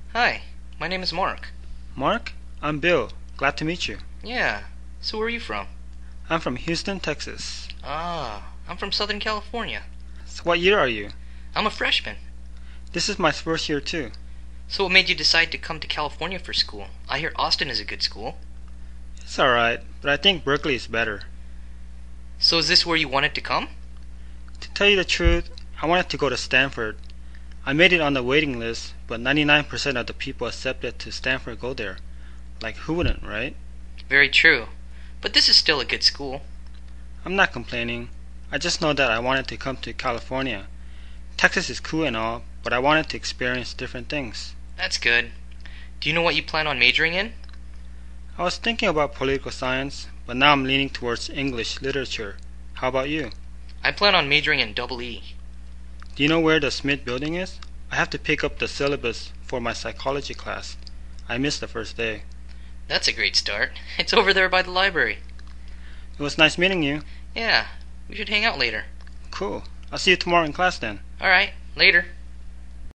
Hi, my name is Mark. Mark, I'm Bill. Glad to meet you. Yeah, so where are you from? I'm from Houston, Texas. I'm from Southern California. So what year are you? I'm a freshman. This is my first year too. So what made you decide to come to California for school? I hear Austin is a good school. It's alright, but I think Berkeley is better. So is this where you wanted to come? To tell you the truth, I wanted to go to Stanford. I made it on the waiting list, but 99% of the people accepted to Stanford go there. Like, who wouldn't, right? Very true. But this is still a good school. I'm not complaining. I just know that I wanted to come to California. Texas is cool and all, but I wanted to experience different things. That's good. Do you know what you plan on majoring in? I was thinking about political science, but now I'm leaning towards English literature. How about you? I plan on majoring in double E. Do you know where the Smith building is? I have to pick up the syllabus for my psychology class. I missed the first day. That's a great start. It's over there by the library. It was nice meeting you. Yeah, we should hang out later. Cool. I'll see you tomorrow in class then. Alright, later.